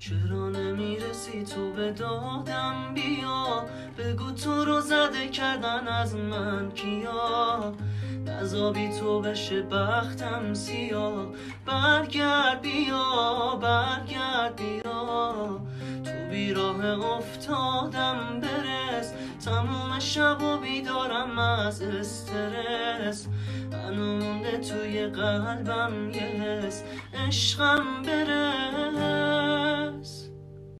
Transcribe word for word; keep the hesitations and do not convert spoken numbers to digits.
چرا نمیرسی تو به دادم بیا، بگو تو رو زده کردن از من کیا، نذابی تو بشه بختم سیاه. برگرد بیا برگرد بیا، تو بیراه افتادم برس، تموم شب و بیدارم از استرس، هنو مونده توی قلبم یه حس، عشقم برس.